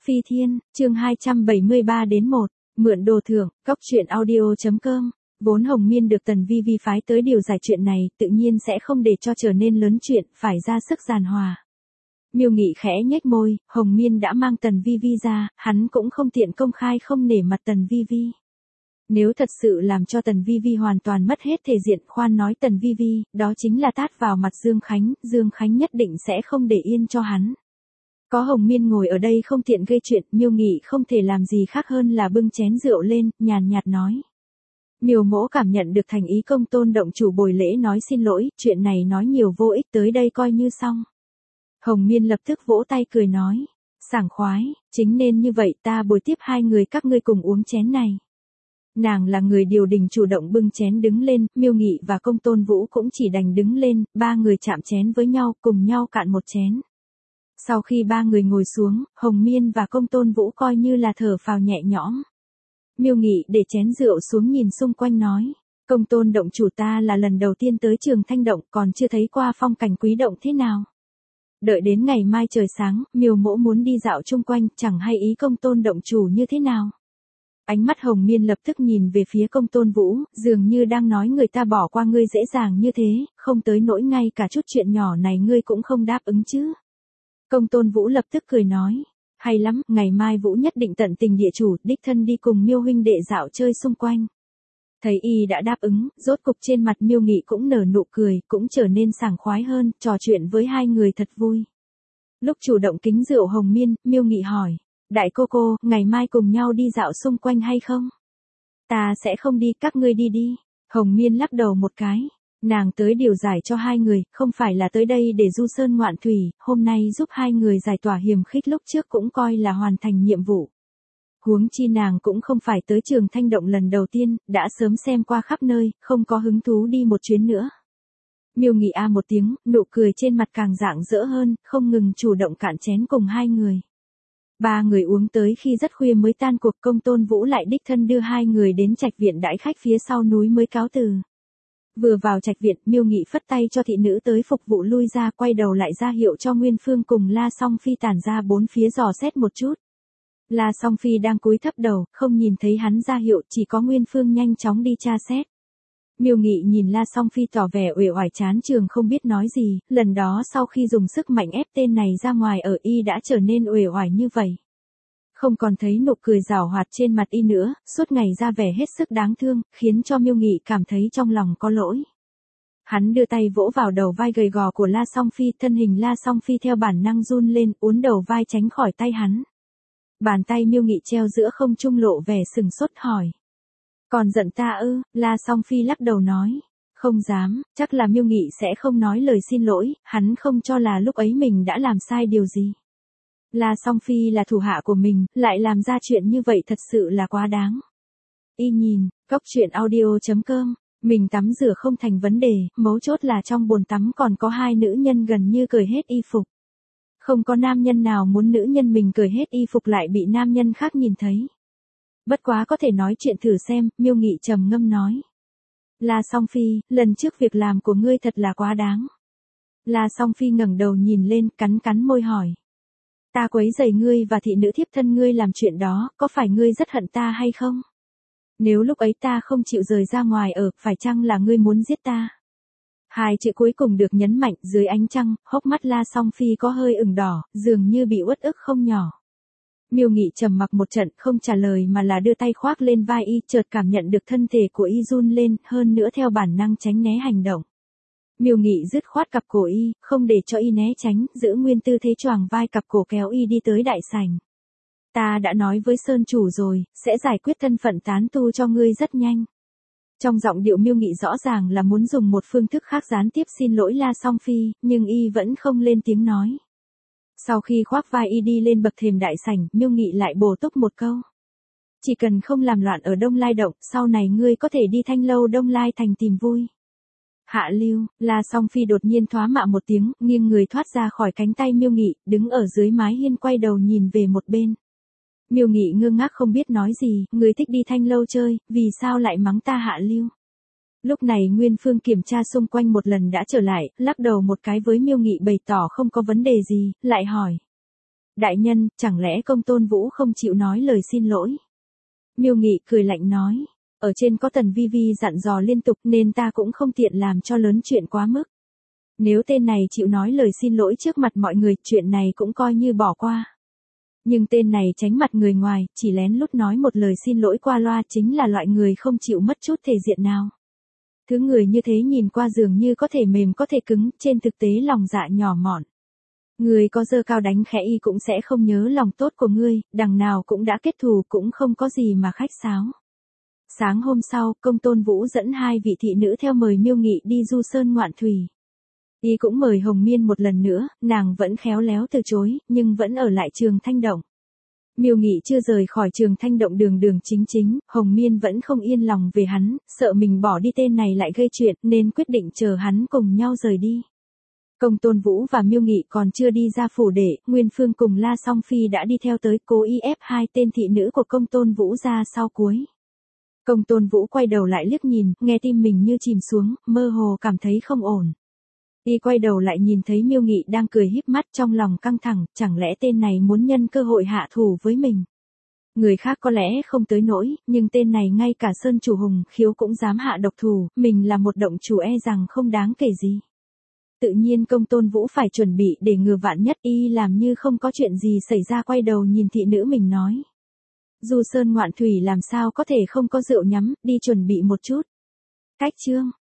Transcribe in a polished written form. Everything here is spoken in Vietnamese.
Phi Thiên, chương 273 đến 1, mượn đồ thưởng, cóc truyện audio.com. Vốn Hồng Miên được Tần Vi Vi phái tới điều giải chuyện này, tự nhiên sẽ không để cho trở nên lớn chuyện, phải ra sức giàn hòa. Miêu Nghị khẽ nhếch môi, Hồng Miên đã mang Tần Vi Vi ra, hắn cũng không tiện công khai không nể mặt Tần Vi Vi. Nếu thật sự làm cho Tần Vi Vi hoàn toàn mất hết thể diện, khoan nói Tần Vi Vi, đó chính là tát vào mặt Dương Khánh nhất định sẽ không để yên cho hắn. Có Hồng Miên ngồi ở đây không tiện gây chuyện, Miêu Nghị không thể làm gì khác hơn là bưng chén rượu lên, nhàn nhạt nói. Miêu Mỗ cảm nhận được thành ý Công Tôn động chủ bồi lễ nói xin lỗi, chuyện này nói nhiều vô ích, tới đây coi như xong. Hồng Miên lập tức vỗ tay cười nói, sảng khoái, chính nên như vậy, ta bồi tiếp hai người các ngươi cùng uống chén này. Nàng là người điều đình chủ động bưng chén đứng lên, Miêu Nghị và Công Tôn Vũ cũng chỉ đành đứng lên, ba người chạm chén với nhau, cùng nhau cạn một chén. Sau khi ba người ngồi xuống, Hồng Miên và Công Tôn Vũ coi như là thở phào nhẹ nhõm. Miêu Nghị để chén rượu xuống nhìn xung quanh nói, Công Tôn động chủ, ta là lần đầu tiên tới Trường Thanh Động, còn chưa thấy qua phong cảnh quý động thế nào. Đợi đến ngày mai trời sáng, Miêu Mỗ muốn đi dạo chung quanh, chẳng hay ý Công Tôn động chủ như thế nào. Ánh mắt Hồng Miên lập tức nhìn về phía Công Tôn Vũ, dường như đang nói người ta bỏ qua ngươi dễ dàng như thế, không tới nỗi ngay cả chút chuyện nhỏ này ngươi cũng không đáp ứng chứ. Công Tôn Vũ lập tức cười nói, hay lắm, ngày mai Vũ nhất định tận tình địa chủ, đích thân đi cùng Miêu huynh đệ dạo chơi xung quanh. Thấy y đã đáp ứng, rốt cục trên mặt Miêu Nghị cũng nở nụ cười, cũng trở nên sảng khoái hơn, trò chuyện với hai người thật vui. Lúc chủ động kính rượu Hồng Miên, Miêu Nghị hỏi, đại cô, ngày mai cùng nhau đi dạo xung quanh hay không? Ta sẽ không đi, các ngươi đi đi. Hồng Miên lắc đầu một cái. Nàng tới điều giải cho hai người, không phải là tới đây để du sơn ngoạn thủy, hôm nay giúp hai người giải tỏa hiềm khích lúc trước cũng coi là hoàn thành nhiệm vụ. Huống chi nàng cũng không phải tới Trường Thanh Động lần đầu tiên, đã sớm xem qua khắp nơi, không có hứng thú đi một chuyến nữa. Miêu Nghị a một tiếng, nụ cười trên mặt càng rạng rỡ hơn, không ngừng chủ động cạn chén cùng hai người. Ba người uống tới khi rất khuya mới tan cuộc, Công Tôn Vũ lại đích thân đưa hai người đến trạch viện đãi khách phía sau núi mới cáo từ. Vừa vào trạch viện, Miêu Nghị phất tay cho thị nữ tới phục vụ lui ra, quay đầu lại ra hiệu cho Nguyên Phương cùng La Song Phi tản ra bốn phía dò xét một chút. La Song Phi đang cúi thấp đầu, không nhìn thấy hắn ra hiệu, chỉ có Nguyên Phương nhanh chóng đi tra xét. Miêu Nghị nhìn La Song Phi tỏ vẻ uể oải chán trường không biết nói gì, lần đó sau khi dùng sức mạnh ép tên này ra ngoài ở y đã trở nên uể oải như vậy. Không còn thấy nụ cười giảo hoạt trên mặt y nữa, suốt ngày ra vẻ hết sức đáng thương, khiến cho Miêu Nghị cảm thấy trong lòng có lỗi. Hắn đưa tay vỗ vào đầu vai gầy gò của La Song Phi, thân hình La Song Phi theo bản năng run lên, uốn đầu vai tránh khỏi tay hắn. Bàn tay Miêu Nghị treo giữa không trung lộ vẻ sừng sốt hỏi. Còn giận ta ư? La Song Phi lắc đầu nói. Không dám, chắc là Miêu Nghị sẽ không nói lời xin lỗi, hắn không cho là lúc ấy mình đã làm sai điều gì. La Song Phi là thủ hạ của mình, lại làm ra chuyện như vậy thật sự là quá đáng. Y nhìn, cóc truyện audio.com, mình tắm rửa không thành vấn đề, mấu chốt là trong bồn tắm còn có hai nữ nhân gần như cởi hết y phục. Không có nam nhân nào muốn nữ nhân mình cởi hết y phục lại bị nam nhân khác nhìn thấy. Bất quá có thể nói chuyện thử xem, Miêu Nghị trầm ngâm nói. La Song Phi, lần trước việc làm của ngươi thật là quá đáng. La Song Phi ngẩng đầu nhìn lên, cắn môi hỏi. Ta quấy rầy ngươi và thị nữ thiếp thân ngươi làm chuyện đó, có phải ngươi rất hận ta hay không? Nếu lúc ấy ta không chịu rời ra ngoài ở, phải chăng là ngươi muốn giết ta? Hai chữ cuối cùng được nhấn mạnh, dưới ánh trăng, hốc mắt La Song Phi có hơi ửng đỏ, dường như bị uất ức không nhỏ. Miêu Nghị trầm mặc một trận, không trả lời mà là đưa tay khoác lên vai y, chợt cảm nhận được thân thể của y run lên, hơn nữa theo bản năng tránh né hành động. Miêu Nghị dứt khoát cặp cổ y, không để cho y né tránh, giữ nguyên tư thế choàng vai cặp cổ kéo y đi tới đại sảnh. Ta đã nói với Sơn chủ rồi, sẽ giải quyết thân phận tán tu cho ngươi rất nhanh. Trong giọng điệu Miêu Nghị rõ ràng là muốn dùng một phương thức khác gián tiếp xin lỗi La Song Phi, nhưng y vẫn không lên tiếng nói. Sau khi khoác vai y đi lên bậc thềm đại sảnh, Miêu Nghị lại bổ túc một câu. Chỉ cần không làm loạn ở Đông Lai Động, sau này ngươi có thể đi Thanh Lâu Đông Lai thành tìm vui. Hạ lưu, La Song Phi đột nhiên thoá mạ một tiếng, nghiêng người thoát ra khỏi cánh tay Miêu Nghị, đứng ở dưới mái hiên quay đầu nhìn về một bên. Miêu Nghị ngơ ngác không biết nói gì, người thích đi Thanh Lâu chơi, vì sao lại mắng ta hạ lưu. Lúc này Nguyên Phương kiểm tra xung quanh một lần đã trở lại, lắc đầu một cái với Miêu Nghị bày tỏ không có vấn đề gì, lại hỏi. Đại nhân, chẳng lẽ Công Tôn Vũ không chịu nói lời xin lỗi? Miêu Nghị cười lạnh nói. Ở trên có Tần Vi Vi dặn dò liên tục nên ta cũng không tiện làm cho lớn chuyện quá mức. Nếu tên này chịu nói lời xin lỗi trước mặt mọi người, chuyện này cũng coi như bỏ qua. Nhưng tên này tránh mặt người ngoài, chỉ lén lút nói một lời xin lỗi qua loa, chính là loại người không chịu mất chút thể diện nào. Thứ người như thế nhìn qua dường như có thể mềm có thể cứng, trên thực tế lòng dạ nhỏ mọn. Người có dơ cao đánh khẽ y cũng sẽ không nhớ lòng tốt của ngươi, đằng nào cũng đã kết thù cũng không có gì mà khách sáo. Sáng hôm sau, Công Tôn Vũ dẫn 2 vị thị nữ theo mời Miêu Nghị đi du sơn ngoạn thủy. Y cũng mời Hồng Miên một lần nữa, nàng vẫn khéo léo từ chối, nhưng vẫn ở lại Trường Thanh Động. Miêu Nghị chưa rời khỏi Trường Thanh Động đường đường chính chính, Hồng Miên vẫn không yên lòng về hắn, sợ mình bỏ đi tên này lại gây chuyện nên quyết định chờ hắn cùng nhau rời đi. Công Tôn Vũ và Miêu Nghị còn chưa đi ra phủ để, Nguyên Phương cùng La Song Phi đã đi theo tới, cố ý ép 2 tên thị nữ của Công Tôn Vũ ra sau cuối. Công Tôn Vũ quay đầu lại liếc nhìn, nghe tim mình như chìm xuống, mơ hồ cảm thấy không ổn. Y quay đầu lại nhìn thấy Miêu Nghị đang cười híp mắt, trong lòng căng thẳng, chẳng lẽ tên này muốn nhân cơ hội hạ thủ với mình. Người khác có lẽ không tới nỗi, nhưng tên này ngay cả Sơn Chủ Hùng Khiếu cũng dám hạ độc thủ, mình là một động chủ rằng không đáng kể gì. Tự nhiên Công Tôn Vũ phải chuẩn bị để ngừa vạn nhất, y làm như không có chuyện gì xảy ra, quay đầu nhìn thị nữ mình nói. Du sơn ngoạn thủy làm sao có thể không có rượu nhắm, đi chuẩn bị một chút. Cách chương